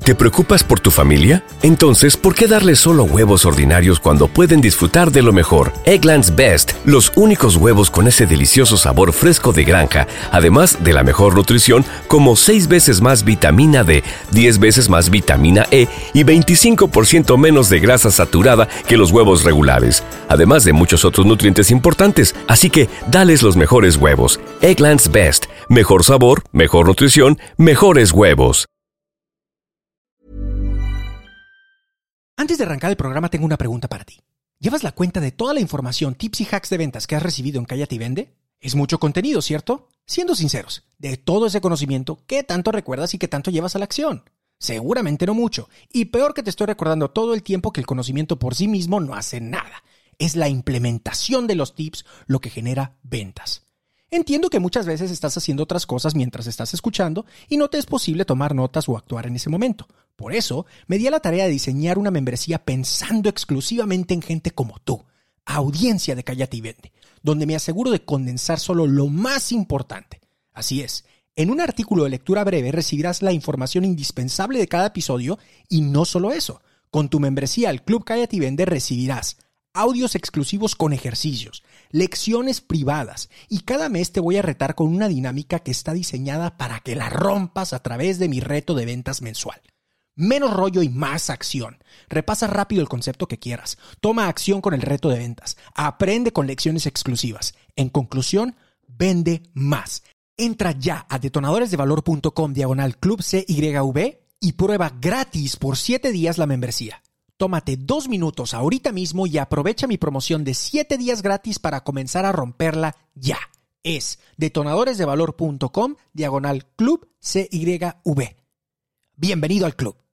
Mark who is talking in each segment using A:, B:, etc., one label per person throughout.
A: ¿Te preocupas por tu familia? Entonces, ¿por qué darles solo huevos ordinarios cuando pueden disfrutar de lo mejor? Eggland's Best, los únicos huevos con ese delicioso sabor fresco de granja, además de la mejor nutrición, como 6 veces más vitamina D, 10 veces más vitamina E y 25% menos de grasa saturada que los huevos regulares, además de muchos otros nutrientes importantes. Así que, dales los mejores huevos. Eggland's Best, mejor sabor, mejor nutrición, mejores huevos.
B: Antes de arrancar el programa tengo una pregunta para ti. ¿Llevas la cuenta de toda la información, tips y hacks de ventas que has recibido en Cállate y Vende? Es mucho contenido, ¿cierto? Siendo sinceros, de todo ese conocimiento, ¿qué tanto recuerdas y qué tanto llevas a la acción? Seguramente no mucho. Y peor que te estoy recordando todo el tiempo que el conocimiento por sí mismo no hace nada. Es la implementación de los tips lo que genera ventas. Entiendo que muchas veces estás haciendo otras cosas mientras estás escuchando y no te es posible tomar notas o actuar en ese momento. Por eso, me di a la tarea de diseñar una membresía pensando exclusivamente en gente como tú, audiencia de Cállate y Vende, donde me aseguro de condensar solo lo más importante. Así es, en un artículo de lectura breve recibirás la información indispensable de cada episodio y no solo eso. Con tu membresía al Club Cállate y Vende recibirás audios exclusivos con ejercicios, lecciones privadas y cada mes te voy a retar con una dinámica que está diseñada para que la rompas a través de mi reto de ventas mensual. Menos rollo y más acción. Repasa rápido el concepto que quieras. Toma acción con el reto de ventas. Aprende con lecciones exclusivas. En conclusión, vende más. Entra ya a detonadoresdevalor.com/Club CYV y prueba gratis por 7 días la membresía. Tómate 2 minutos ahorita mismo y aprovecha mi promoción de 7 días gratis para comenzar a romperla ya. Es detonadoresdevalor.com/Club CYV. Bienvenido al club.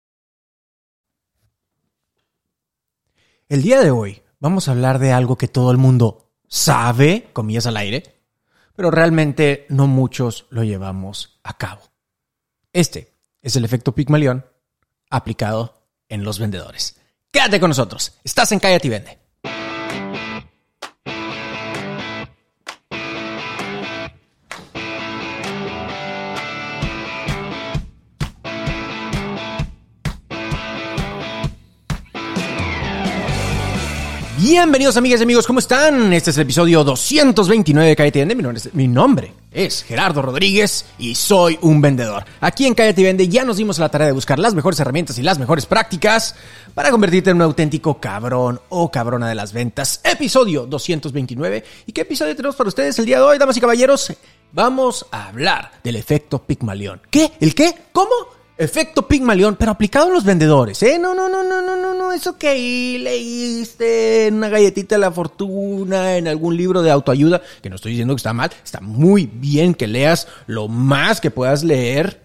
B: El día de hoy vamos a hablar de algo que todo el mundo sabe, comillas al aire, pero realmente no muchos lo llevamos a cabo. Este es el efecto Pigmalión aplicado en los vendedores. Quédate con nosotros. Estás en Cállate y Vende. Bienvenidos amigas y amigos, ¿cómo están? Este es el episodio 229 de Cállate y Vende. Mi nombre es Gerardo Rodríguez y soy un vendedor. Aquí en Cállate y Vende ya nos dimos a la tarea de buscar las mejores herramientas y las mejores prácticas para convertirte en un auténtico cabrón o cabrona de las ventas. Episodio 229. ¿Y qué episodio tenemos para ustedes el día de hoy, damas y caballeros? Vamos a hablar del efecto Pigmalión. ¿Qué? ¿El qué? ¿Cómo? Efecto Pigmalión, pero aplicado a los vendedores, ¿eh? No, eso que ahí leíste en una galletita de la fortuna, en algún libro de autoayuda, que no estoy diciendo que está mal, está muy bien que leas lo más que puedas leer,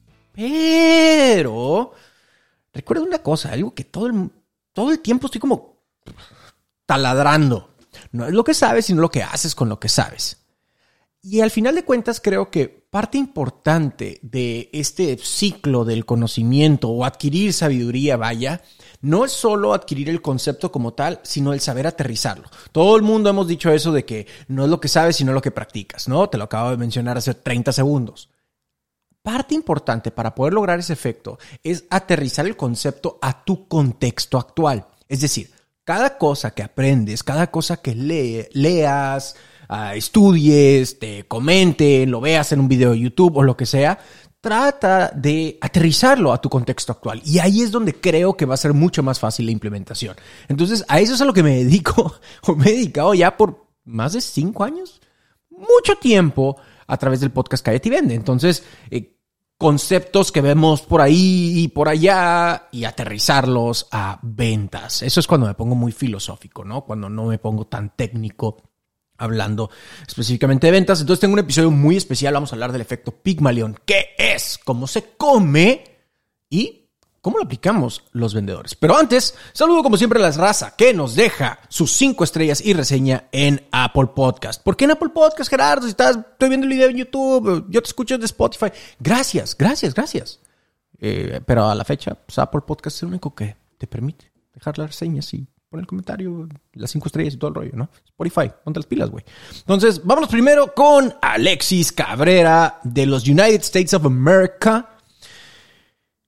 B: pero recuerda una cosa, algo que todo el tiempo estoy como taladrando. No es lo que sabes, sino lo que haces con lo que sabes. Y al final de cuentas creo que parte importante de este ciclo del conocimiento o adquirir sabiduría, no es solo adquirir el concepto como tal, sino el saber aterrizarlo. Todo el mundo hemos dicho eso de que no es lo que sabes, sino lo que practicas, ¿no? Te lo acabo de mencionar hace 30 segundos. Parte importante para poder lograr ese efecto es aterrizar el concepto a tu contexto actual. Es decir, cada cosa que aprendes, cada cosa que leas, estudies, te comenten, lo veas en un video de YouTube o lo que sea, trata de aterrizarlo a tu contexto actual. Y ahí es donde creo que va a ser mucho más fácil la implementación. Entonces, a eso es a lo que me dedico, o me he dedicado ya por más de 5 años, mucho tiempo a través del podcast Cállate y Vende. Entonces, conceptos que vemos por ahí y por allá y aterrizarlos a ventas. Eso es cuando me pongo muy filosófico, ¿no? Cuando no me pongo tan técnico hablando específicamente de ventas. Entonces tengo un episodio muy especial. Vamos a hablar del efecto Pigmalión. ¿Qué es? ¿Cómo se come? ¿Y cómo lo aplicamos los vendedores? Pero antes, saludo como siempre a la raza que nos deja sus 5 estrellas y reseña en Apple Podcast. ¿Por qué en Apple Podcast, Gerardo? Si estoy viendo el video en YouTube, yo te escucho de Spotify. Gracias. Pero a la fecha, pues Apple Podcast es el único que te permite dejar las reseñas y poner el comentario, las 5 estrellas y todo el rollo, ¿no? Spotify, ponte las pilas, güey. Entonces, vámonos primero con Alexis Cabrera de los United States of America.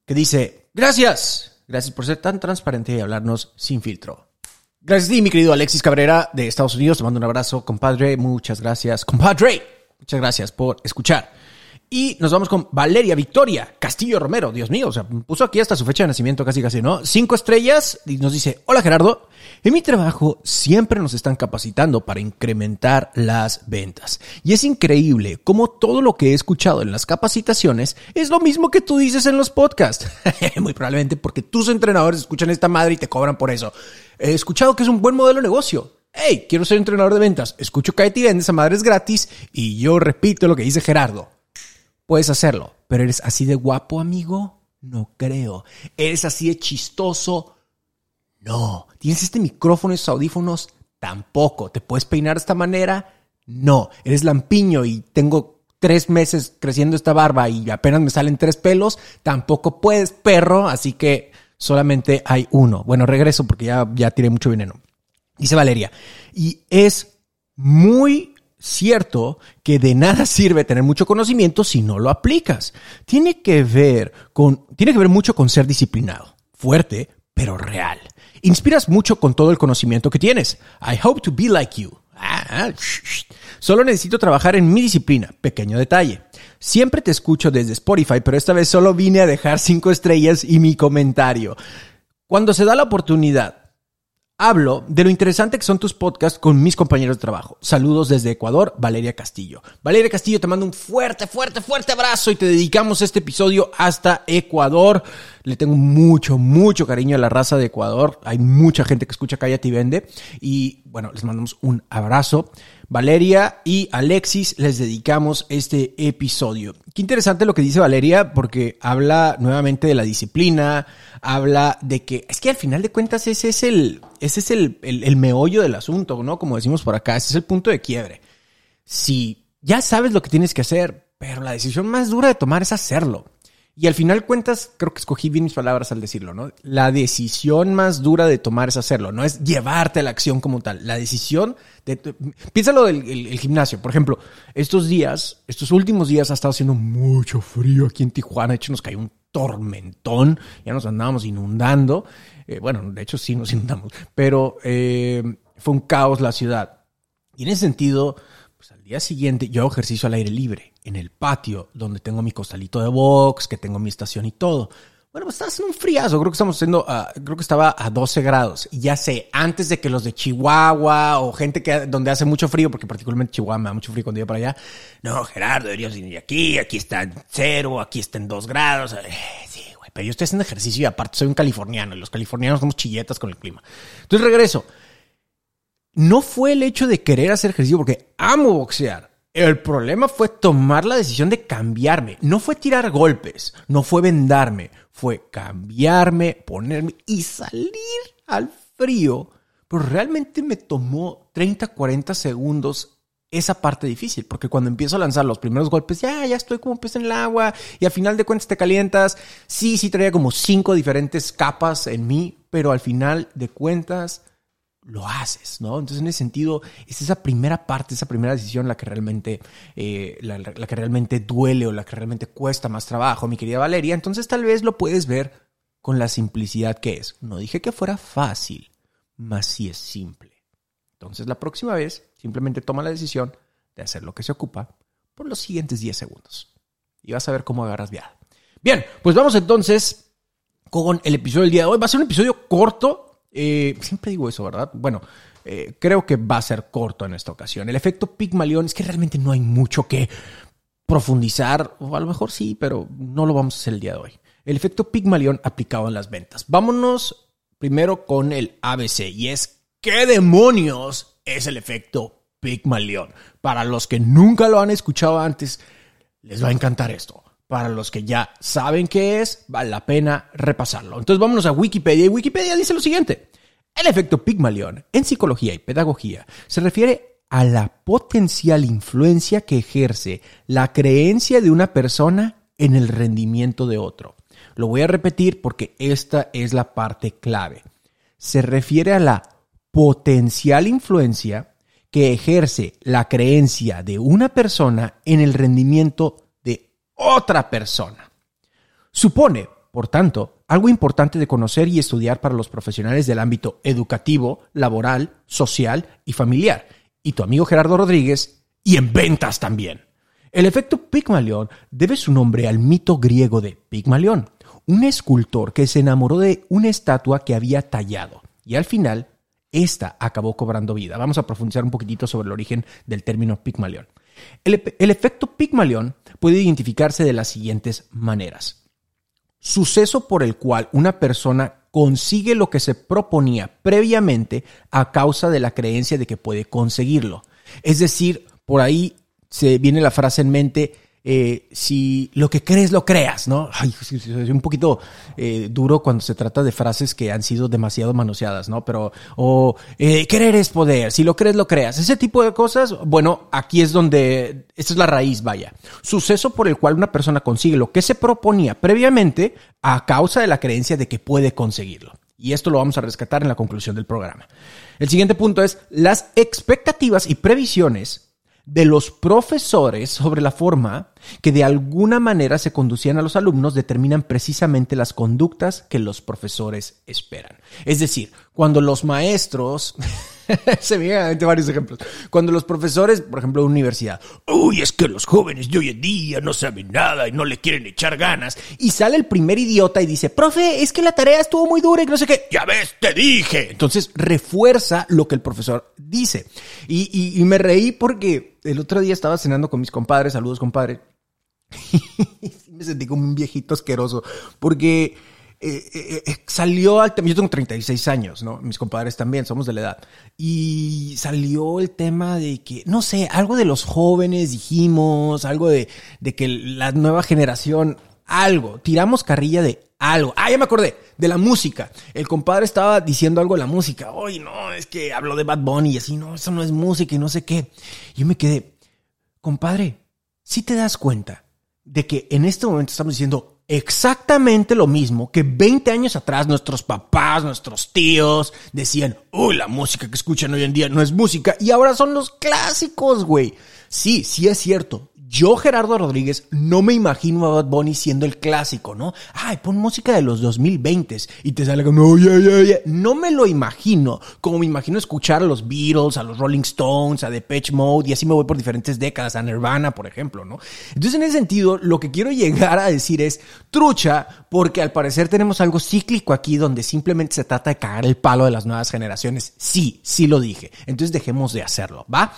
B: que dice, gracias por ser tan transparente y hablarnos sin filtro. Gracias a ti, mi querido Alexis Cabrera de Estados Unidos. Te mando un abrazo, compadre. Muchas gracias, compadre. Muchas gracias por escuchar. Y nos vamos con Valeria Victoria Castillo Romero. Dios mío, o sea, puso aquí hasta su fecha de nacimiento casi, ¿no? 5 estrellas y nos dice, hola Gerardo, en mi trabajo siempre nos están capacitando para incrementar las ventas. Y es increíble cómo todo lo que he escuchado en las capacitaciones es lo mismo que tú dices en los podcasts. Muy probablemente porque tus entrenadores escuchan esta madre y te cobran por eso. He escuchado que es un buen modelo de negocio. Hey, quiero ser entrenador de ventas. Escucho Cállate y Vende, esa madre es gratis y yo repito lo que dice Gerardo. Puedes hacerlo, pero ¿eres así de guapo, amigo? No creo. ¿Eres así de chistoso? No. ¿Tienes este micrófono y esos audífonos? Tampoco. ¿Te puedes peinar de esta manera? No. ¿Eres lampiño y tengo 3 meses creciendo esta barba y apenas me salen 3 pelos? Tampoco puedes, perro. Así que solamente hay uno. Bueno, regreso porque ya tiré mucho veneno. Dice Valeria. Y es muy cierto que de nada sirve tener mucho conocimiento si no lo aplicas. Tiene que ver mucho con ser disciplinado, fuerte, pero real. Inspiras mucho con todo el conocimiento que tienes. I hope to be like you. Solo necesito trabajar en mi disciplina. Pequeño detalle. Siempre te escucho desde Spotify, pero esta vez solo vine a dejar 5 estrellas y mi comentario. Cuando se da la oportunidad, hablo de lo interesante que son tus podcasts con mis compañeros de trabajo. Saludos desde Ecuador, Valeria Castillo. Valeria Castillo, te mando un fuerte abrazo y te dedicamos este episodio hasta Ecuador. Le tengo mucho cariño a la raza de Ecuador. Hay mucha gente que escucha Cállate y Vende. Y bueno, les mandamos un abrazo. Valeria y Alexis, les dedicamos este episodio. Qué interesante lo que dice Valeria, porque habla nuevamente de la disciplina, habla de que es que al final de cuentas ese es el meollo del asunto, ¿no? Como decimos por acá, ese es el punto de quiebre. Si ya sabes lo que tienes que hacer, pero la decisión más dura de tomar es hacerlo. Y al final cuentas, creo que escogí bien mis palabras al decirlo, ¿no? La decisión más dura de tomar es hacerlo, no es llevarte a la acción como tal. La decisión piénsalo del el gimnasio. Por ejemplo, estos últimos días ha estado haciendo mucho frío aquí en Tijuana. De hecho, nos cayó un tormentón. Ya nos andábamos inundando. Bueno, de hecho sí nos inundamos. Pero fue un caos la ciudad. Y en ese sentido, pues al día siguiente yo hago ejercicio al aire libre, en el patio, donde tengo mi costalito de box, que tengo mi estación y todo. Bueno, pues estaba haciendo un friazo. Creo que estaba a 12 grados. Y ya sé, antes de que los de Chihuahua o gente donde hace mucho frío, porque particularmente Chihuahua me da mucho frío cuando iba para allá. No, Gerardo, deberías ir aquí está en 0, aquí está en 2 grados. Sí, güey, pero yo estoy haciendo ejercicio y aparte soy un californiano. Y los californianos somos chilletas con el clima. Entonces regreso. No fue el hecho de querer hacer ejercicio porque amo boxear. El problema fue tomar la decisión de cambiarme. No fue tirar golpes, no fue vendarme. Fue cambiarme, ponerme y salir al frío. Pero realmente me tomó 30, 40 segundos esa parte difícil. Porque cuando empiezo a lanzar los primeros golpes, ya estoy como pez en el agua. Y al final de cuentas te calientas. Sí, traía como 5 diferentes capas en mí. Pero al final de cuentas lo haces, ¿no? Entonces, en ese sentido, es esa primera parte, esa primera decisión la que realmente la que realmente duele o la que realmente cuesta más trabajo, mi querida Valeria. Entonces, tal vez lo puedes ver con la simplicidad que es. No dije que fuera fácil, mas sí es simple. Entonces, la próxima vez, simplemente toma la decisión de hacer lo que se ocupa por los siguientes 10 segundos. Y vas a ver cómo agarras viada. Bien, pues vamos entonces con el episodio del día de hoy. Va a ser un episodio corto. Siempre digo eso, ¿verdad? Bueno, creo que va a ser corto en esta ocasión. El efecto Pigmalión es que realmente no hay mucho que profundizar, o a lo mejor sí, pero no lo vamos a hacer el día de hoy. El efecto Pigmalión aplicado en las ventas. Vámonos primero con el ABC, y es ¿qué demonios es el efecto Pigmalión? Para los que nunca lo han escuchado antes, les va a encantar esto. Para los que ya saben qué es, vale la pena repasarlo. Entonces vámonos a Wikipedia, y Wikipedia dice lo siguiente. El efecto Pigmalión en psicología y pedagogía se refiere a la potencial influencia que ejerce la creencia de una persona en el rendimiento de otro. Lo voy a repetir porque esta es la parte clave. Se refiere a la potencial influencia que ejerce la creencia de una persona en el rendimiento de otra persona. Supone, por tanto, algo importante de conocer y estudiar para los profesionales del ámbito educativo, laboral, social y familiar. Y tu amigo Gerardo Rodríguez, y en ventas también. El efecto Pigmalión debe su nombre al mito griego de Pigmalión, un escultor que se enamoró de una estatua que había tallado. Y al final, esta acabó cobrando vida. Vamos a profundizar un poquitito sobre el origen del término Pigmalión. El efecto Pigmalión puede identificarse de las siguientes maneras. Suceso por el cual una persona consigue lo que se proponía previamente a causa de la creencia de que puede conseguirlo. Es decir, por ahí se viene la frase en mente, si lo que crees, lo creas, ¿no? Ay, es un poquito duro cuando se trata de frases que han sido demasiado manoseadas, ¿no? Pero, querer es poder, si lo crees, lo creas. Ese tipo de cosas, bueno, aquí es donde, esta es la raíz, vaya. Suceso por el cual una persona consigue lo que se proponía previamente a causa de la creencia de que puede conseguirlo. Y esto lo vamos a rescatar en la conclusión del programa. El siguiente punto es las expectativas y previsiones de los profesores sobre la forma que de alguna manera se conducían a los alumnos determinan precisamente las conductas que los profesores esperan. Es decir, cuando los maestros, se me vienen a la mente varios ejemplos, cuando los profesores, por ejemplo, de universidad, uy, es que los jóvenes de hoy en día no saben nada y no le quieren echar ganas, y sale el primer idiota y dice, profe, es que la tarea estuvo muy dura y no sé qué, ya ves, te dije. Entonces refuerza lo que el profesor dice. Y me reí porque el otro día estaba cenando con mis compadres, saludos compadre, me sentí como un viejito asqueroso porque salió al tema. Yo tengo 36 años, ¿no? Mis compadres también, somos de la edad. Y salió el tema de que, no sé, algo de los jóvenes dijimos, algo de que la nueva generación, algo, tiramos carrilla de algo. Ah, ya me acordé, de la música. El compadre estaba diciendo algo de la música. Oye, no, es que habló de Bad Bunny y así, no, eso no es música y no sé qué. Y yo me quedé, compadre, ¿sí te das cuenta de que en este momento estamos diciendo exactamente lo mismo que 20 años atrás nuestros papás, nuestros tíos decían, uy, la música que escuchan hoy en día no es música y ahora son los clásicos, güey? Sí, sí es cierto. Yo, Gerardo Rodríguez, no me imagino a Bad Bunny siendo el clásico, ¿no? Ay, pon música de los 2020 y te sale como, oye. No me lo imagino como me imagino escuchar a los Beatles, a los Rolling Stones, a Depeche Mode, y así me voy por diferentes décadas, a Nirvana, por ejemplo, ¿no? Entonces, en ese sentido, lo que quiero llegar a decir es trucha, porque al parecer tenemos algo cíclico aquí donde simplemente se trata de cagar el palo de las nuevas generaciones. Sí lo dije. Entonces, dejemos de hacerlo, ¿va?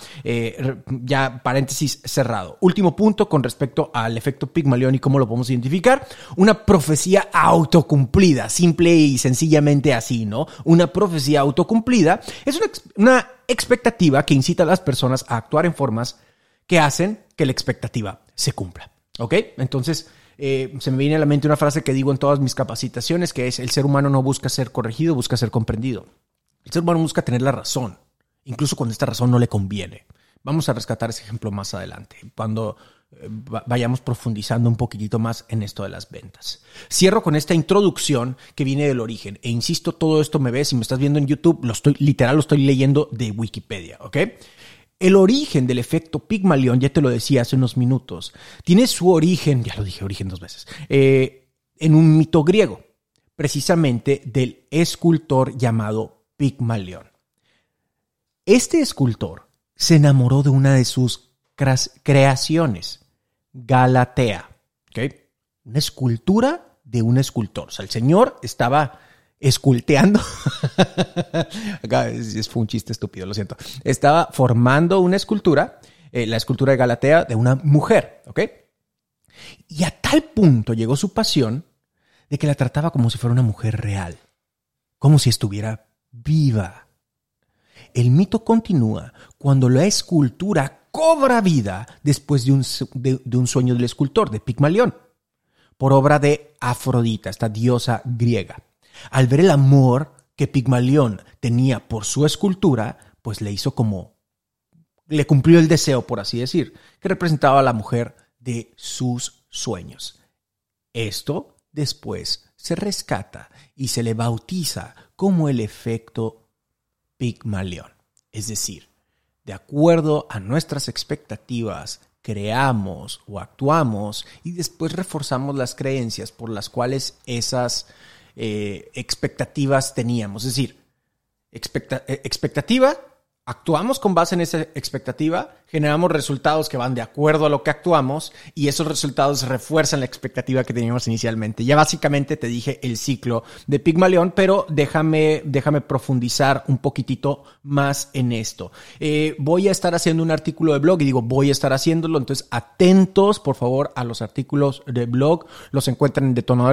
B: Ya, paréntesis cerrado. Último punto con respecto al efecto Pigmalión y cómo lo podemos identificar. Una profecía autocumplida, simple y sencillamente así, ¿no? Una profecía autocumplida es una expectativa que incita a las personas a actuar en formas que hacen que la expectativa se cumpla, ¿ok? Entonces, se me viene a la mente una frase que digo en todas mis capacitaciones, que es: el ser humano no busca ser corregido, busca ser comprendido. El ser humano busca tener la razón, incluso cuando esta razón no le conviene. Vamos a rescatar ese ejemplo más adelante, cuando vayamos profundizando un poquitito más en esto de las ventas. Cierro con esta introducción que viene del origen. E insisto, todo esto me ves, si me estás viendo en YouTube, lo estoy leyendo de Wikipedia, ¿ok? El origen del efecto Pigmalión, ya te lo decía hace unos minutos, tiene su origen, ya lo dije, origen 2 veces, en un mito griego, precisamente del escultor llamado Pigmalión. Este escultor se enamoró de una de sus creaciones, Galatea, ¿ok? Una escultura de un escultor. O sea, el señor estaba esculteando. Acá fue un chiste estúpido, lo siento. Estaba formando una escultura, la escultura de Galatea, de una mujer, ¿ok? Y a tal punto llegó su pasión de que la trataba como si fuera una mujer real, como si estuviera viva. El mito continúa cuando la escultura cobra vida después de un sueño del escultor, de Pigmalión, por obra de Afrodita, esta diosa griega. Al ver el amor que Pigmalión tenía por su escultura, pues le cumplió el deseo, por así decir, que representaba a la mujer de sus sueños. Esto después se rescata y se le bautiza como el efecto Pigmalión. Es decir, de acuerdo a nuestras expectativas, creamos o actuamos y después reforzamos las creencias por las cuales esas expectativas teníamos. Es decir, expectativa, actuamos con base en esa expectativa, generamos resultados que van de acuerdo a lo que actuamos y esos resultados refuerzan la expectativa que teníamos inicialmente. Ya básicamente te dije el ciclo de Pigmalión, pero déjame profundizar un poquitito más en esto. Voy a estar haciendo un artículo de blog y digo voy a estar haciéndolo, entonces atentos por favor a los artículos de blog. Los encuentran en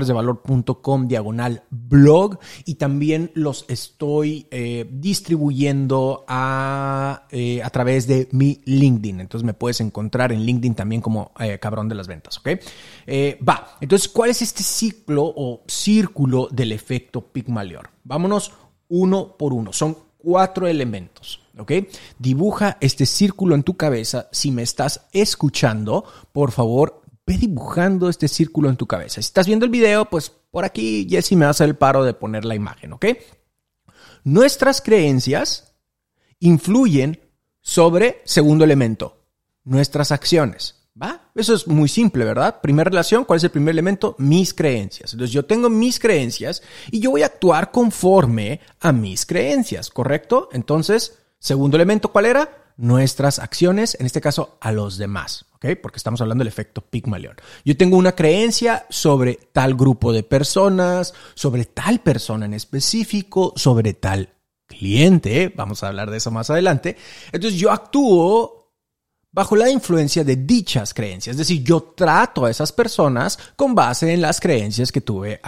B: detonadoresdevalor.com/blog y también los estoy distribuyendo a través de mi LinkedIn. Entonces me puedes encontrar en LinkedIn también como Cabrón de las Ventas, ¿ok? Entonces, ¿cuál es este ciclo o círculo del efecto Pigmalión? Vámonos uno por uno. Son 4 elementos, ¿ok? Dibuja este círculo en tu cabeza. Si me estás escuchando, por favor, ve dibujando este círculo en tu cabeza. Si estás viendo el video, pues por aquí Jessy me va a hacer el paro de poner la imagen, ¿ok? Nuestras creencias influyen sobre, segundo elemento, nuestras acciones, ¿va? Eso es muy simple, ¿verdad? Primera relación, ¿cuál es el primer elemento? Mis creencias. Entonces yo tengo mis creencias y yo voy a actuar conforme a mis creencias, ¿correcto? Entonces, segundo elemento, ¿cuál era? Nuestras acciones, en este caso, a los demás, ¿ok? Porque estamos hablando del efecto Pigmalión. Yo tengo una creencia sobre tal grupo de personas, sobre tal persona en específico, sobre tal cliente, vamos a hablar de eso más adelante. Entonces yo actúo bajo la influencia de dichas creencias, es decir, yo trato a esas personas con base en las creencias que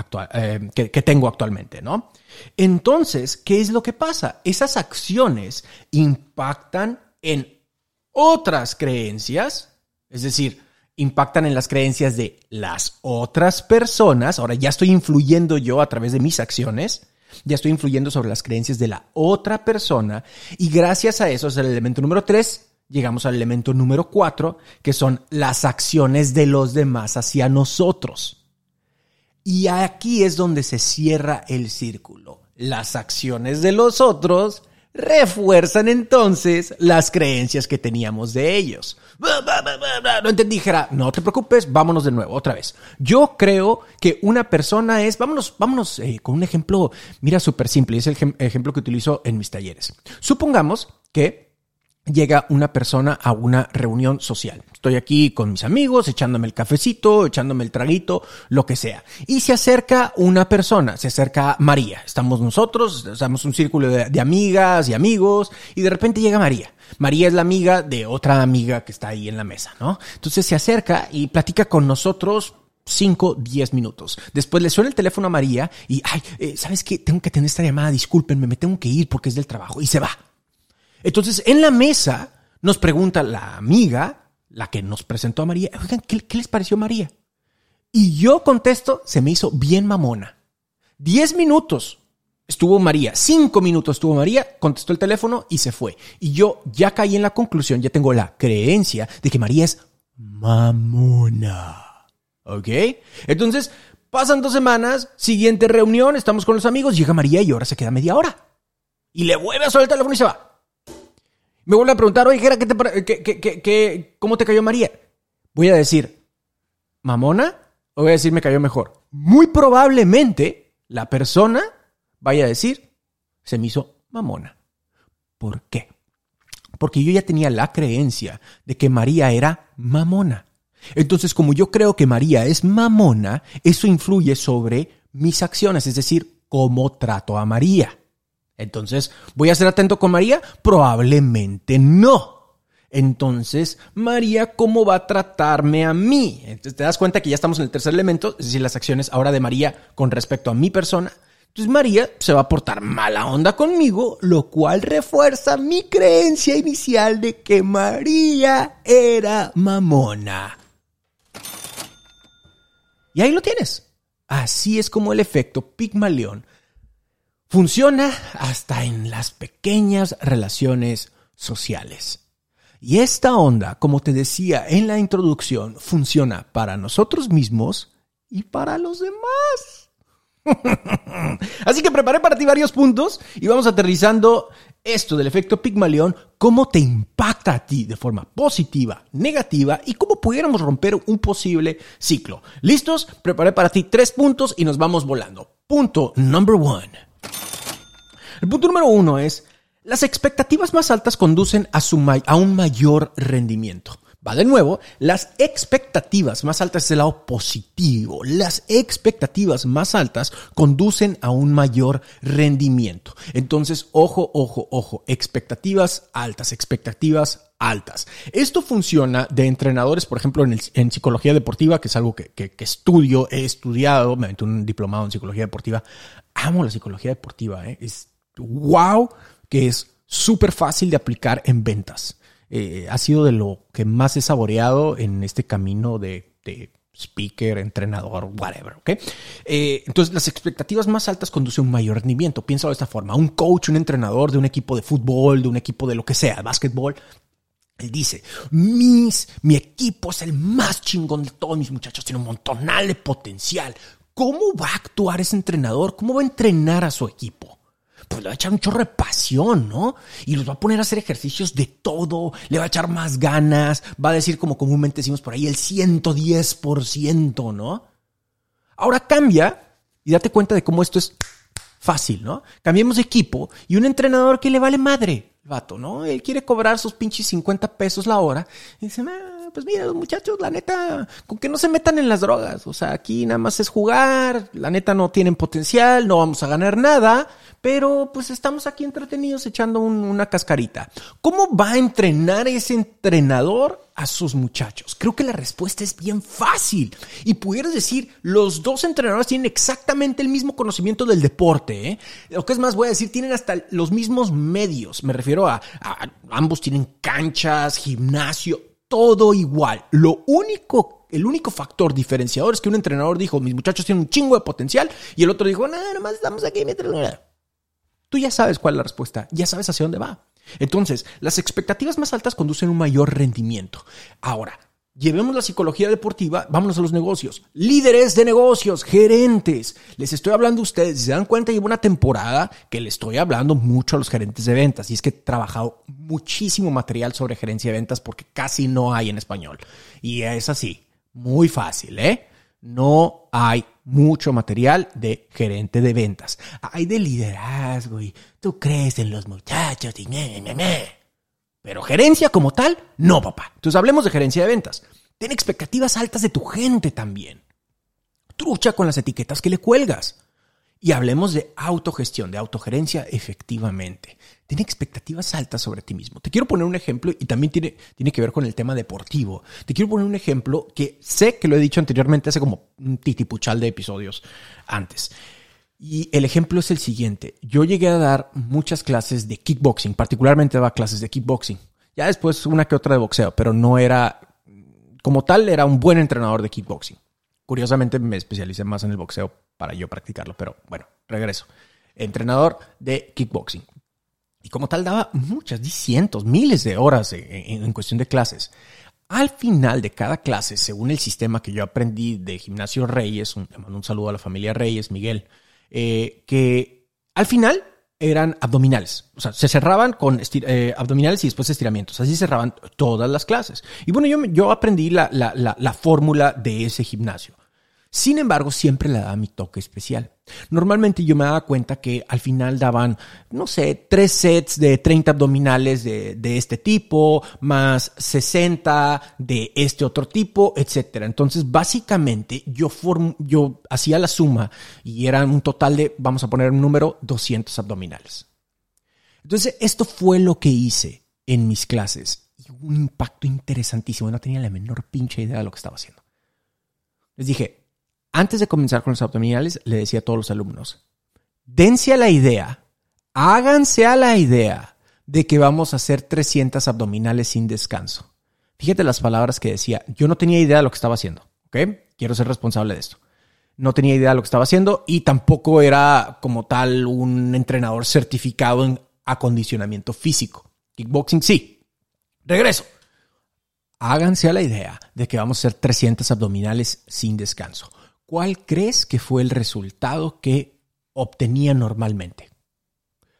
B: tengo actualmente, ¿no? Entonces, ¿qué es lo que pasa? Esas acciones impactan en otras creencias, es decir, impactan en las creencias de las otras personas. Ahora ya estoy influyendo yo a través de mis acciones. Ya estoy influyendo sobre las creencias de la otra persona y gracias a eso es el elemento número 3. Llegamos al elemento número 4, que son las acciones de los demás hacia nosotros. Y aquí es donde se cierra el círculo. Las acciones de los otros refuerzan entonces las creencias que teníamos de ellos. No entendí, Jera. No te preocupes, vámonos de nuevo, otra vez. Yo creo que una persona es... Vámonos con un ejemplo, mira, súper simple. Es el ejemplo que utilizo en mis talleres. Supongamos que llega una persona a una reunión social. Estoy aquí con mis amigos, echándome el cafecito, echándome el traguito, lo que sea. Y se acerca una persona, se acerca María. Estamos nosotros, estamos un círculo de amigas y amigos, y de repente llega María. María es la amiga de otra amiga que está ahí en la mesa, ¿no? Entonces se acerca y platica con nosotros 5, 10 minutos. Después le suena el teléfono a María y, ¿sabes qué? Tengo que tener esta llamada, discúlpenme, me tengo que ir porque es del trabajo. Y se va. Entonces, en la mesa nos pregunta la amiga, la que nos presentó a María, oigan, ¿qué les pareció María? Y yo contesto, se me hizo bien mamona. 10 minutos estuvo María, 5 minutos estuvo María, contestó el teléfono y se fue. Y yo ya caí en la conclusión, ya tengo la creencia de que María es mamona. ¿Ok? Entonces, pasan 2 semanas, siguiente reunión, estamos con los amigos, llega María y ahora se queda media hora. Y le vuelve a sonar el teléfono y se va. Me vuelve a preguntar, oye, Jera, ¿cómo te cayó María? Voy a decir, ¿mamona? O voy a decir, me cayó mejor. Muy probablemente la persona vaya a decir, se me hizo mamona. ¿Por qué? Porque yo ya tenía la creencia de que María era mamona. Entonces, como yo creo que María es mamona, eso influye sobre mis acciones, es decir, cómo trato a María. Entonces, ¿voy a ser atento con María? Probablemente no. Entonces, María, ¿cómo va a tratarme a mí? Entonces, te das cuenta que ya estamos en el tercer elemento, es decir, las acciones ahora de María con respecto a mi persona. Entonces, María se va a portar mala onda conmigo, lo cual refuerza mi creencia inicial de que María era mamona. Y ahí lo tienes. Así es como el efecto Pigmalión funciona hasta en las pequeñas relaciones sociales. Y esta onda, como te decía en la introducción, funciona para nosotros mismos y para los demás. Así que preparé para ti varios puntos y vamos aterrizando esto del efecto Pigmalión, cómo te impacta a ti de forma positiva, negativa y cómo pudiéramos romper un posible ciclo. ¿Listos? Preparé para ti 3 puntos y nos vamos volando. Punto number 1. El punto número 1 es: las expectativas más altas conducen a un mayor rendimiento. Va de nuevo, las expectativas más altas es el lado positivo. Las expectativas más altas conducen a un mayor rendimiento. Entonces, ojo, expectativas altas. Esto funciona de entrenadores, por ejemplo, en psicología deportiva, que es algo que estudio, he estudiado, me aventé un diplomado en psicología deportiva. Amo la psicología deportiva, Es wow, que es súper fácil de aplicar en ventas. Ha sido de lo que más he saboreado en este camino de speaker, entrenador, whatever, ¿ok? Entonces, las expectativas más altas conducen a un mayor rendimiento. Piénsalo de esta forma. Un coach, un entrenador de un equipo de fútbol, de un equipo de lo que sea, de básquetbol, él dice: mi equipo es el más chingón de todos mis muchachos, tiene un montonal de potencial. ¿Cómo va a actuar ese entrenador? ¿Cómo va a entrenar a su equipo? Pues le va a echar un chorro de pasión, ¿no? Y los va a poner a hacer ejercicios de todo, le va a echar más ganas, va a decir, como comúnmente decimos por ahí, el 110%, ¿no? Ahora cambia y date cuenta de cómo esto es fácil, ¿no? Cambiemos de equipo y un entrenador que le vale madre, el vato, ¿no? Él quiere cobrar sus pinches 50 pesos la hora y dice: pues mira, los muchachos, la neta, con que no se metan en las drogas. O sea, aquí nada más es jugar, la neta no tienen potencial, no vamos a ganar nada, pero pues estamos aquí entretenidos echando una cascarita. ¿Cómo va a entrenar ese entrenador a sus muchachos? Creo que la respuesta es bien fácil. Y pudieras decir, los dos entrenadores tienen exactamente el mismo conocimiento del deporte, ¿eh? Lo que es más, voy a decir, tienen hasta los mismos medios. Me refiero a ambos tienen canchas, gimnasio, todo igual. El único factor diferenciador es que un entrenador dijo: mis muchachos tienen un chingo de potencial, y el otro dijo: nada más estamos aquí. Tú ya sabes cuál es la respuesta, ya sabes hacia dónde va. Entonces, las expectativas más altas conducen a un mayor rendimiento. Ahora, llevemos la psicología deportiva, vámonos a los negocios. Líderes de negocios, gerentes. Les estoy hablando a ustedes, si se dan cuenta, llevo una temporada que le estoy hablando mucho a los gerentes de ventas. Y es que he trabajado muchísimo material sobre gerencia de ventas porque casi no hay en español. Y es así, muy fácil, No hay mucho material de gerente de ventas. Hay de liderazgo y tú crees en los muchachos y Pero gerencia como tal, no, papá. Entonces hablemos de gerencia de ventas. Ten expectativas altas de tu gente también. Trucha con las etiquetas que le cuelgas. Y hablemos de autogestión, de autogerencia, efectivamente. Ten expectativas altas sobre ti mismo. Te quiero poner un ejemplo y también tiene que ver con el tema deportivo. Te quiero poner un ejemplo que sé que lo he dicho anteriormente, hace como un titipuchal de episodios antes. Y el ejemplo es el siguiente. Yo llegué a dar muchas clases de kickboxing, particularmente daba clases de kickboxing. Ya después una que otra de boxeo, pero no era, como tal, era un buen entrenador de kickboxing. Curiosamente me especialicé más en el boxeo para yo practicarlo, pero bueno, regreso. Entrenador de kickboxing. Y como tal daba muchas, cientos, miles de horas en cuestión de clases. Al final de cada clase, según el sistema que yo aprendí de Gimnasio Reyes, le mando un saludo a la familia Reyes, Miguel, que al final eran abdominales. O sea, se cerraban con abdominales y después estiramientos. Así cerraban todas las clases. Y bueno, yo aprendí la fórmula de ese gimnasio. Sin embargo, siempre le daba mi toque especial. Normalmente yo me daba cuenta que al final daban, 3 sets de 30 abdominales de este tipo, más 60 de este otro tipo, etc. Entonces, básicamente, yo hacía la suma y era un total de, vamos a poner un número, 200 abdominales. Entonces, esto fue lo que hice en mis clases. Y hubo un impacto interesantísimo. No tenía la menor pinche idea de lo que estaba haciendo. Les dije, antes de comenzar con los abdominales, le decía a todos los alumnos, dense a la idea, háganse a la idea de que vamos a hacer 300 abdominales sin descanso. Fíjate las palabras que decía. Yo no tenía idea de lo que estaba haciendo, ¿ok? Quiero ser responsable de esto. No tenía idea de lo que estaba haciendo y tampoco era como tal un entrenador certificado en acondicionamiento físico. Kickboxing sí. Regreso. Háganse a la idea de que vamos a hacer 300 abdominales sin descanso. ¿Cuál crees que fue el resultado que obtenía normalmente?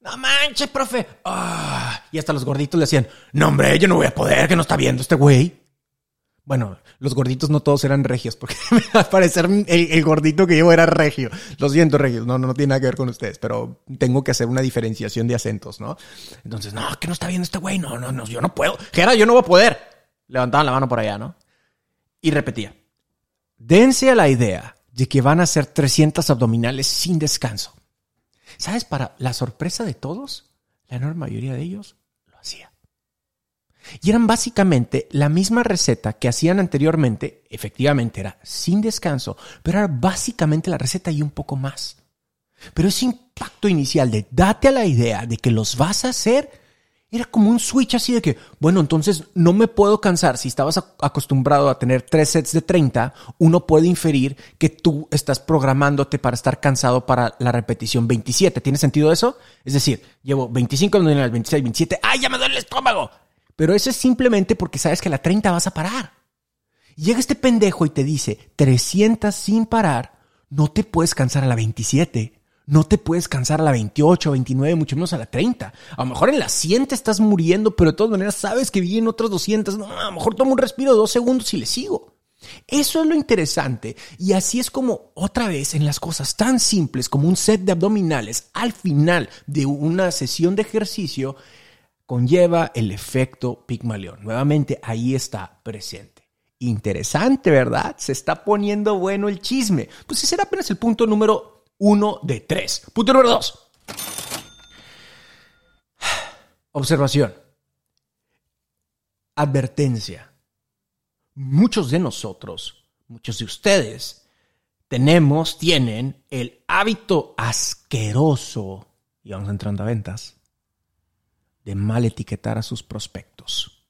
B: No manches, profe. Y hasta los gorditos le decían, no hombre, yo no voy a poder, que no está viendo este güey. Bueno, los gorditos no todos eran regios, porque al parecer el gordito que llevo era regio. Lo siento, regios, no tiene nada que ver con ustedes, pero tengo que hacer una diferenciación de acentos, ¿no? Entonces, no, que no está viendo este güey, no, yo no puedo. Jera, yo no voy a poder. Levantaban la mano por allá, ¿no? Y repetía, dense a la idea de que van a hacer 300 abdominales sin descanso. ¿Sabes? Para la sorpresa de todos, la enorme mayoría de ellos lo hacía. Y eran básicamente la misma receta que hacían anteriormente. Efectivamente era sin descanso, pero era básicamente la receta y un poco más. Pero ese impacto inicial de date a la idea de que los vas a hacer, era como un switch así de que, bueno, entonces no me puedo cansar. Si estabas acostumbrado a tener 3 sets de 30, uno puede inferir que tú estás programándote para estar cansado para la repetición 27. ¿Tiene sentido eso? Es decir, llevo 25 abdominales, 26, 27. ¡Ay, ya me duele el estómago! Pero eso es simplemente porque sabes que a la 30 vas a parar. Y llega este pendejo y te dice, 300 sin parar, no te puedes cansar a la 27. No te puedes cansar a la 28, 29, mucho menos a la 30. A lo mejor en la 100 te estás muriendo, pero de todas maneras sabes que vienen otras 200. No, a lo mejor tomo un respiro de 2 segundos y le sigo. Eso es lo interesante. Y así es como otra vez en las cosas tan simples como un set de abdominales al final de una sesión de ejercicio conlleva el efecto Pigmalión. Nuevamente ahí está presente. Interesante, ¿verdad? Se está poniendo bueno el chisme. Pues ese era apenas el punto número 1 de 3. Punto número 2. Observación. Advertencia. Muchos de nosotros, muchos de ustedes, tienen el hábito asqueroso, y vamos entrando a ventas, de mal etiquetar a sus prospectos.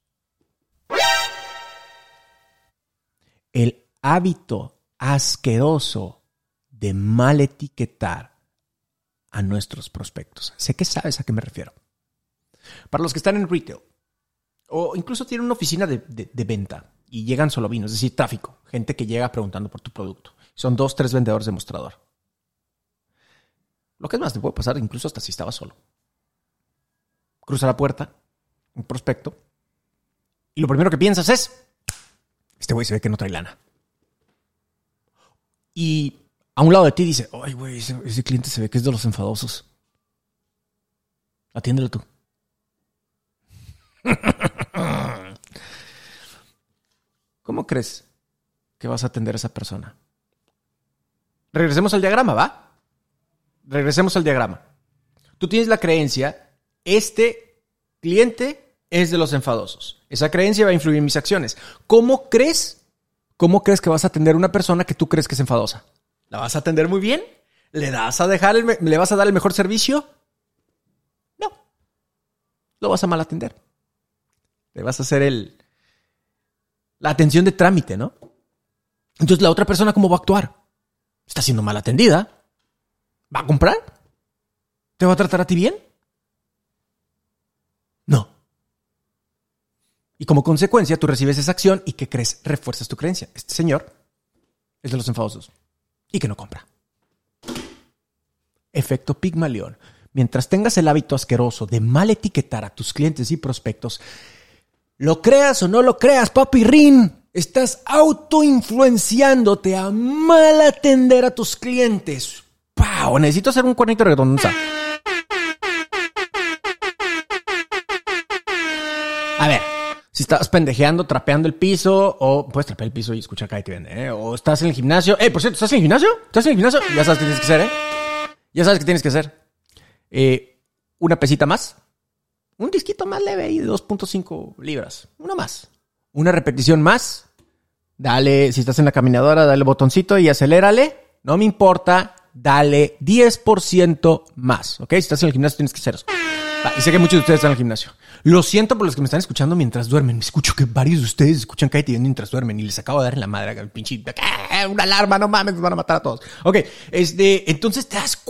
B: El hábito asqueroso de mal etiquetar a nuestros prospectos. Sé que sabes a qué me refiero. Para los que están en retail o incluso tienen una oficina de venta y llegan solo vino, es decir, tráfico, gente que llega preguntando por tu producto. Son 2, 3 vendedores de mostrador. Lo que es más, te puede pasar incluso hasta si estabas solo. Cruza la puerta, un prospecto, y lo primero que piensas es, este güey se ve que no trae lana. Y a un lado de ti dice, ay güey, ese cliente se ve que es de los enfadosos. Atiéndelo tú. ¿Cómo crees que vas a atender a esa persona? Regresemos al diagrama, ¿va? Regresemos al diagrama. Tú tienes la creencia, este cliente es de los enfadosos. Esa creencia va a influir en mis acciones. ¿Cómo crees que vas a atender a una persona que tú crees que es enfadosa? ¿La vas a atender muy bien? ¿Le vas a dar el mejor servicio? No. Lo vas a mal atender. Le vas a hacer la atención de trámite, ¿no? Entonces, ¿la otra persona cómo va a actuar? Está siendo mal atendida. ¿Va a comprar? ¿Te va a tratar a ti bien? No. Y como consecuencia, tú recibes esa acción y ¿qué crees? Refuerzas tu creencia. Este señor es de los enfadosos y que no compra. Efecto Pigmalión. Mientras tengas el hábito asqueroso de mal etiquetar a tus clientes y prospectos, lo creas o no lo creas, papi Rin, estás autoinfluenciándote a mal atender a tus clientes. ¡Pau! Necesito hacer un cuernito de redondanza. A ver, si estás pendejeando, trapeando el piso, o puedes trapear el piso y escuchar acá y te vende, o estás en el gimnasio. Por cierto, ¿estás en el gimnasio? ¿Estás en el gimnasio? Ya sabes qué tienes que hacer, Ya sabes qué tienes que hacer. Una pesita más. Un disquito más leve ahí de 2.5 libras. Uno más. Una repetición más. Dale, si estás en la caminadora, dale botoncito y acelérale. No me importa. Dale 10% más. ¿Ok? Si estás en el gimnasio tienes que hacer eso. Y sé que muchos de ustedes están en el gimnasio. Lo siento por los que me están escuchando mientras duermen. Escucho que varios de ustedes escuchan Cállate Bien mientras duermen y les acabo de dar en la madre al pinche... Una alarma, no mames, nos van a matar a todos. Ok, entonces te das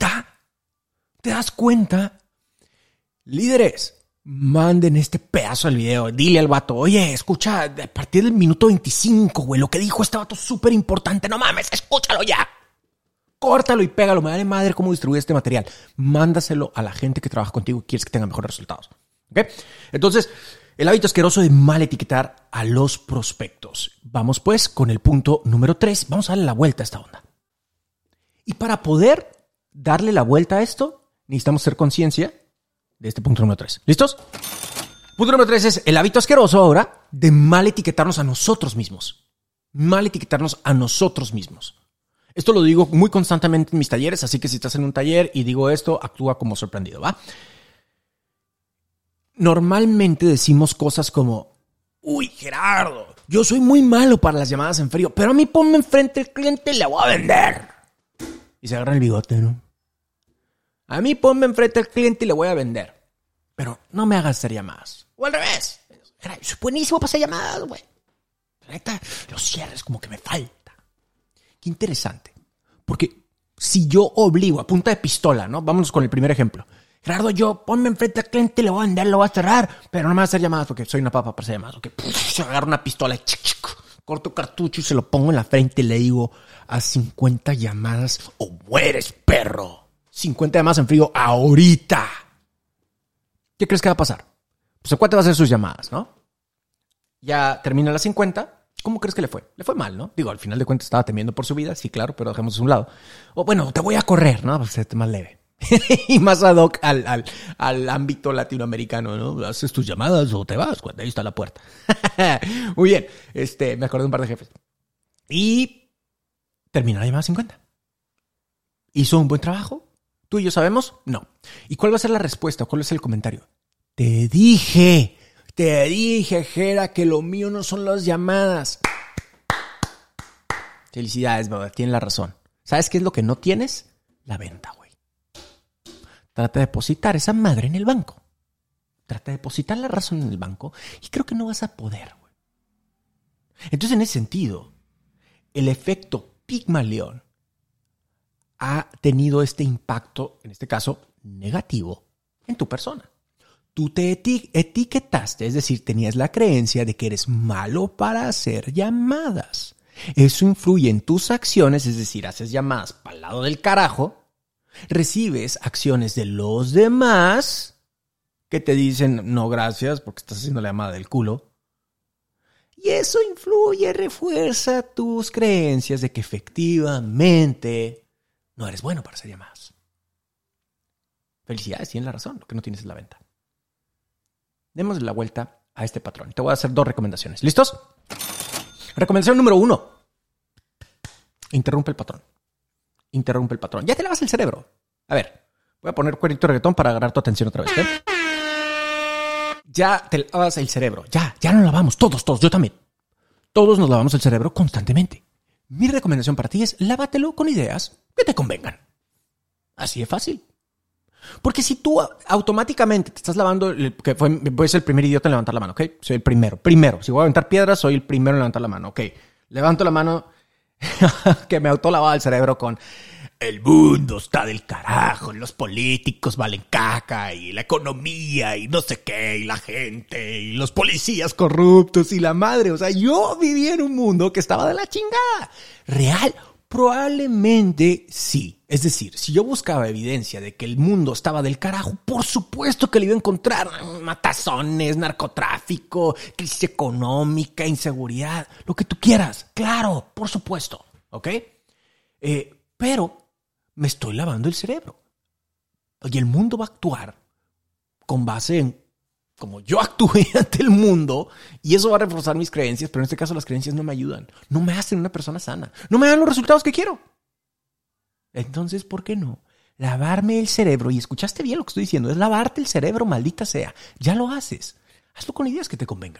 B: cuenta. Líderes, manden este pedazo al video. Dile al vato, oye, escucha, a partir del minuto 25, güey, lo que dijo este vato es súper importante. No mames, escúchalo ya. córtalo y pégalo. Me vale madre cómo distribuir este material. Mándaselo a la gente que trabaja contigo y quieres que tenga mejores resultados. ¿Ok? Entonces, el hábito asqueroso de mal etiquetar a los prospectos. Vamos pues con el punto número 3. Vamos a darle la vuelta a esta onda. Y para poder darle la vuelta a esto, necesitamos hacer conciencia de este punto número 3. ¿Listos? Punto número 3 es el hábito asqueroso ahora de mal etiquetarnos a nosotros mismos. Mal etiquetarnos a nosotros mismos. Esto lo digo muy constantemente en mis talleres, así que si estás en un taller y digo esto, actúa como sorprendido, ¿va? Normalmente decimos cosas como, uy, Gerardo, yo soy muy malo para las llamadas en frío, pero a mí ponme enfrente al cliente y le voy a vender. Y se agarra el bigote, ¿no? A mí ponme enfrente al cliente y le voy a vender. Pero no me hagas hacer llamadas. O al revés. Soy buenísimo para hacer llamadas, güey. Los cierres como que me falta. Qué interesante. Porque si yo obligo a punta de pistola, ¿no? Vámonos con el primer ejemplo. Gerardo, yo ponme enfrente al cliente, le voy a vender, lo voy a cerrar, pero no me va a hacer llamadas porque soy una papa para hacer llamadas. Okay. Yo agarro una pistola, corto cartucho y se lo pongo en la frente y le digo a 50 llamadas o mueres, perro. 50 llamadas en frío ahorita. ¿Qué crees que va a pasar? Pues el cuate va a hacer sus llamadas, ¿no? Ya termina las 50. ¿Cómo crees que le fue? Le fue mal, ¿no? Digo, al final de cuentas estaba temiendo por su vida, sí, claro, pero dejemos a un lado. O bueno, te voy a correr, ¿no? Pues ser más leve. Y más ad hoc al ámbito latinoamericano, ¿no? Haces tus llamadas o te vas, cuando ahí está la puerta. Muy bien, me acordé de un par de jefes. Y terminó la llamada 50. ¿Hizo un buen trabajo? ¿Tú y yo sabemos? No. ¿Y cuál va a ser la respuesta? ¿Cuál es el comentario? Te dije, Jera, que lo mío no son las llamadas. Felicidades, brother, tienes la razón. ¿Sabes qué es lo que no tienes? La venta, güey. Trata de depositar esa madre en el banco. Trata de depositar la razón en el banco y creo que no vas a poder, güey. Entonces, en ese sentido, el efecto Pigmalión ha tenido este impacto, en este caso, negativo, en tu persona. Tú te etiquetaste, es decir, tenías la creencia de que eres malo para hacer llamadas. Eso influye en tus acciones, es decir, haces llamadas para el lado del carajo, recibes acciones de los demás que te dicen no gracias porque estás haciendo la llamada del culo. Y eso influye, refuerza tus creencias de que efectivamente no eres bueno para hacer llamadas. Felicidades, tienes la razón, lo que no tienes es la venta. Démosle la vuelta a este patrón. Te voy a hacer 2 recomendaciones. ¿Listos? Recomendación número 1. Interrumpe el patrón. Interrumpe el patrón. Ya te lavas el cerebro. A ver, voy a poner cuerito de reggaetón para agarrar tu atención otra vez. ¿Eh? Ya te lavas el cerebro. Ya nos lavamos. Todos. Yo también. Todos nos lavamos el cerebro constantemente. Mi recomendación para ti es lávatelo con ideas que te convengan. Así de fácil. Porque si tú automáticamente te estás lavando, que voy a ser el primer idiota en levantar la mano, ¿ok? Soy el primero. Si voy a aventar piedras, soy el primero en levantar la mano, ¿ok? Levanto la mano que me autolavaba el cerebro con el mundo está del carajo, los políticos valen caca y la economía y no sé qué, y la gente y los policías corruptos y la madre. O sea, yo vivía en un mundo que estaba de la chingada. Real. Probablemente sí. Es decir, si yo buscaba evidencia de que el mundo estaba del carajo, por supuesto que le iba a encontrar matazones, narcotráfico, crisis económica, inseguridad, lo que tú quieras. Claro, por supuesto. ¿Ok? Pero me estoy lavando el cerebro. Y el mundo va a actuar con base en como yo actué ante el mundo y eso va a reforzar mis creencias, pero en este caso las creencias no me ayudan. No me hacen una persona sana. No me dan los resultados que quiero. Entonces, ¿por qué no? Lavarme el cerebro, y escuchaste bien lo que estoy diciendo, es lavarte el cerebro, maldita sea. Ya lo haces. Hazlo con ideas que te convengan.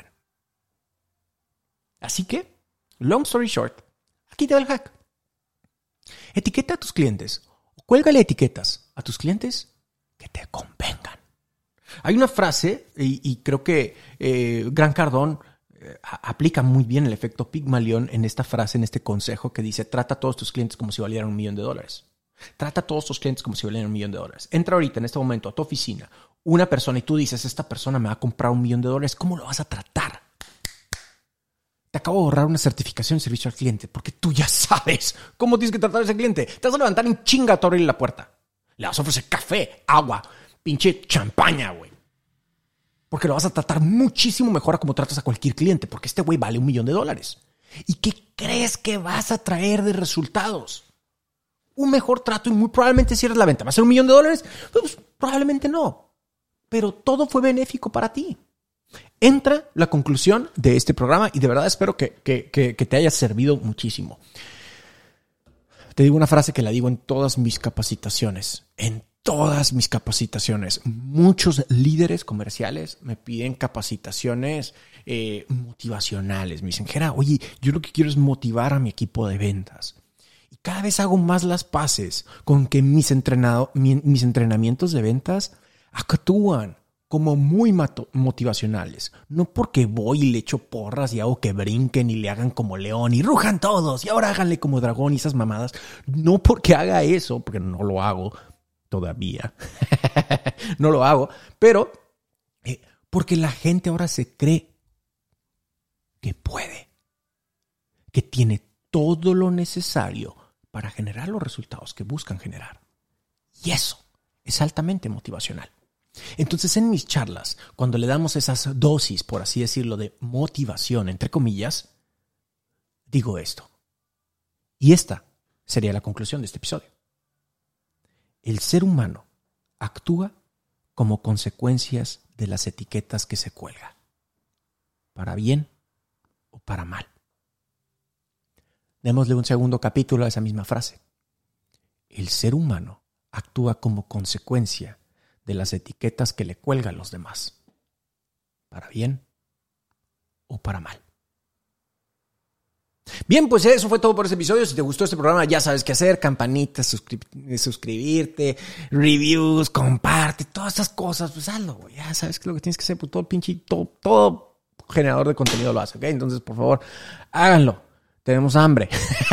B: Así que, long story short, aquí te va el hack. Etiqueta a tus clientes o cuélgale etiquetas a tus clientes que te convengan. Hay una frase, y creo que Grant Cardone aplica muy bien el efecto Pigmalión en esta frase, en este consejo que dice: trata a todos tus clientes como si valieran $1,000,000. Trata a todos tus clientes como si valieran $1,000,000. Entra ahorita, en este momento, a tu oficina, una persona, y tú dices: esta persona me va a comprar $1,000,000. ¿Cómo lo vas a tratar? te acabo de ahorrar una certificación de servicio al cliente porque tú ya sabes cómo tienes que tratar a ese cliente. Te vas a levantar en chinga a abrirle la puerta. Le vas a ofrecer café, agua, pinche champaña, güey. Porque lo vas a tratar muchísimo mejor a como tratas a cualquier cliente, porque este güey vale $1 millón. ¿Y qué crees que vas a traer de resultados? Un mejor trato y muy probablemente cierres la venta. ¿Va a ser $1 millón? Pues probablemente no. Pero todo fue benéfico para ti. Entra la conclusión de este programa y de verdad espero que te haya servido muchísimo. Te digo una frase que la digo en todas mis capacitaciones. En todas mis capacitaciones. Muchos líderes comerciales me piden capacitaciones motivacionales. Me dicen, Gera, oye, yo lo que quiero es motivar a mi equipo de ventas. Y cada vez hago más las paces con que mis entrenamientos de ventas actúan como muy motivacionales. No porque voy y le echo porras y hago que brinquen y le hagan como león y rujan todos y ahora háganle como dragón y esas mamadas. No porque haga eso, porque no lo hago todavía. No lo hago, pero porque la gente ahora se cree que puede, que tiene todo lo necesario para generar los resultados que buscan generar. Y eso es altamente motivacional. Entonces, en mis charlas, cuando le damos esas dosis, por así decirlo, de motivación, entre comillas, digo esto. Y esta sería la conclusión de este episodio. El ser humano actúa como consecuencias de las etiquetas que se cuelga, para bien o para mal. Démosle un segundo capítulo a esa misma frase. El ser humano actúa como consecuencia de las etiquetas que le cuelgan los demás, para bien o para mal. Bien, pues eso fue todo por este episodio. Si te gustó este programa, ya sabes qué hacer. Campanita, suscribirte, reviews, comparte, todas esas cosas. Pues hazlo, güey. Ya sabes que lo que tienes que hacer, pues todo generador de contenido lo hace, ¿ok? Entonces, por favor, háganlo. Tenemos hambre.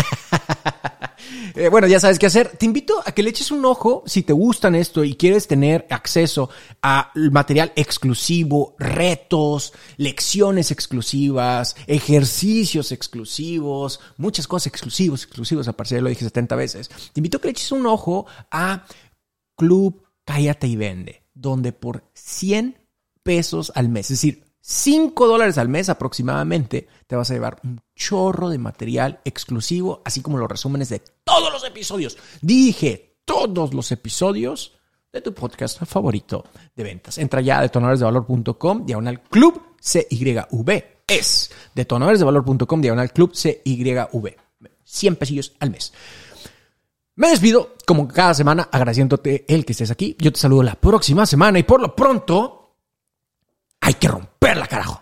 B: Bueno, ya sabes qué hacer. Te invito a que le eches un ojo si te gustan esto y quieres tener acceso a material exclusivo, retos, lecciones exclusivas, ejercicios exclusivos, muchas cosas exclusivos, a partir de lo dije 70 veces. Te invito a que le eches un ojo a Club Cállate y Vende, donde por $100 al mes, es decir, $5 al mes aproximadamente, te vas a llevar un chorro de material exclusivo, así como los resúmenes de todos los episodios. Dije, todos los episodios de tu podcast favorito de ventas. Entra ya a detonadoresdevalor.com/club CYV. Es detonadoresdevalor.com/club CYV. $100 al mes. Me despido, como cada semana, agradeciéndote el que estés aquí. Yo te saludo la próxima semana y por lo pronto hay que romperla, carajo.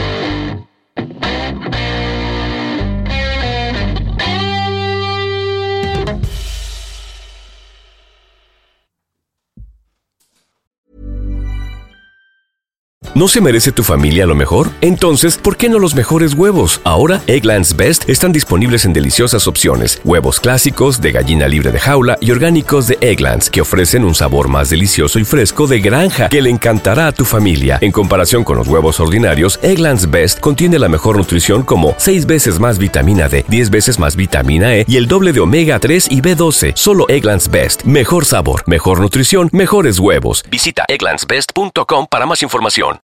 A: ¿No se merece tu familia lo mejor? Entonces, ¿por qué no los mejores huevos? Ahora, Eggland's Best están disponibles en deliciosas opciones. Huevos clásicos, de gallina libre de jaula y orgánicos de Eggland's, que ofrecen un sabor más delicioso y fresco de granja que le encantará a tu familia. En comparación con los huevos ordinarios, Eggland's Best contiene la mejor nutrición como 6 veces más vitamina D, 10 veces más vitamina E y el doble de omega 3 y B12. Solo Eggland's Best. Mejor sabor, mejor nutrición, mejores huevos. Visita egglandsbest.com para más información.